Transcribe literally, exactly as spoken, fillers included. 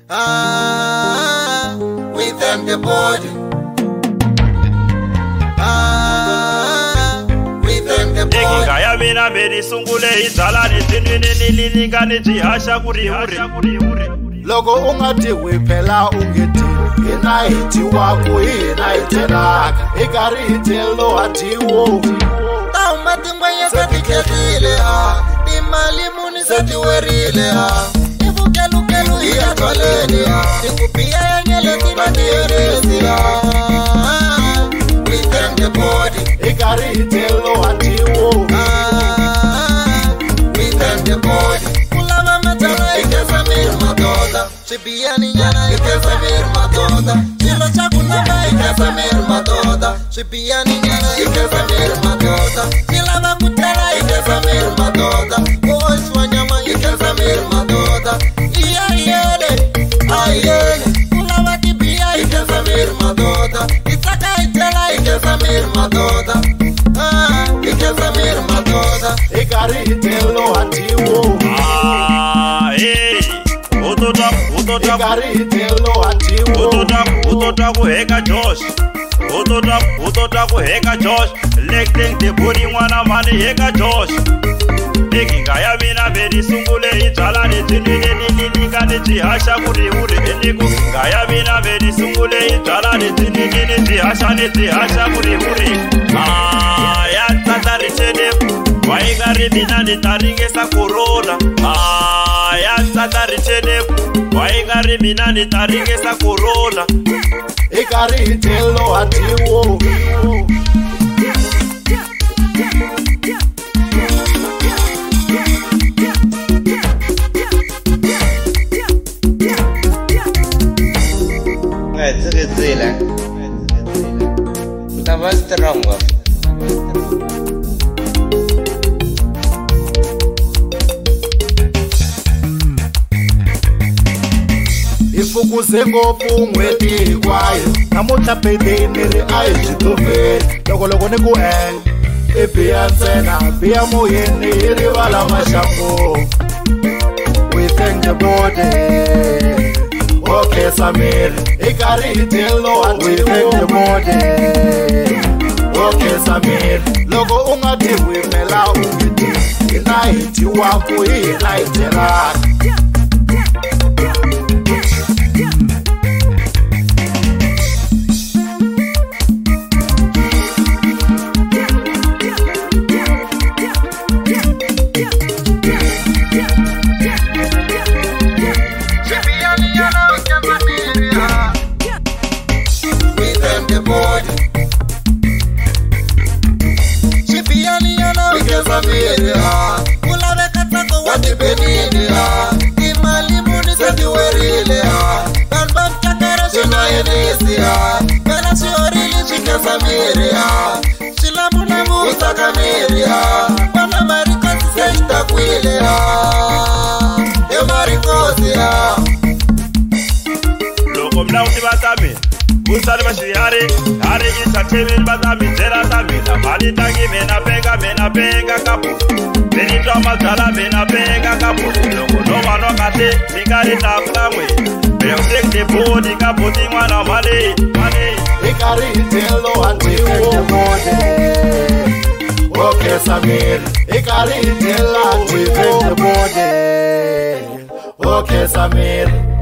Ah, we thank the body. Ah, we thank the body. Ekinga ya mina meri sungule izala ni tinini nililinga ni jihasha kuri hure. Logo ungati wipela ungeti ina hiti wako ina iteraka ikari hitelo hatiwo Tauma tingwanya sati ketile ha Imali muni sati werile ha Ifu kelu kelu iya toleni ha Ifu pia ya nyele tima nierezi ha We thank the body ikari hitelo hatiwo We thank the body Kulama matala ikesa mir matoda Shibiani nyana ikesa mir matoda Chilo chakunamba ikesa mir matoda Shibiani nyana ikesa mir matoda Chilava kutala ikesa mir matoda Oishwa nyama ikesa mir matoda Iya iyele, ayele Kulava kibia ikesa mir matoda Isaka itela ikesa mir matoda Ah, ikesa mir matoda ikari hitelo hatiwo Ah, hey. Utota, utota, ikari hitelo hatiwo utota, utota kuheka Josh. Utota, utota kuheka Josh. Lecting the body mwana mani heka Josh. Ekinga ya mina meri sungule izala ni tinini nililinga ni jihasha kuri hure. Ekinga ya mina meri sungule izala ni tinini ni jihasha ni jihasha kuri hure. Ah, ya tatari chede. Waigari mina ni taringesa corona. Ah, ya tatari chede. Waigari mina ni taringesa corona. ikari hitelo hatiwo 这个醉了，那我是让我。 ifukuze ngopfu n'hweti kwayo namuntlha pedeni ri a hi xitoveni loko loko ni ku endla i biya ntsena biya moyeni hi rivala maxaku we thank the body okay samiri i karhi hi telo we thank the body okay samiri loko u nga ti wimela u nge ti hi na hiti wako hi hina hi byelaka Kulave katako wati benini ha Imali muni sati werile ha Banbam chakara shina yenisi ha Bela shiorili shike samiri ha Shilamu na musa kamiri ha Wana marikosi seshta kwile ha Yo marikosi ha Loko mna uti batami Usari bashihari Hari isa temi batami Zera tami Na mali tangi mena pega mena pega kapu Beni drama zala mena pega kapu Loko no mano kate Mikari takulamwe Beo take the body kapu Ti mwana mali Mali ikari hitelo hatiwo okay samiri ikari hitela hatiwo okay samiri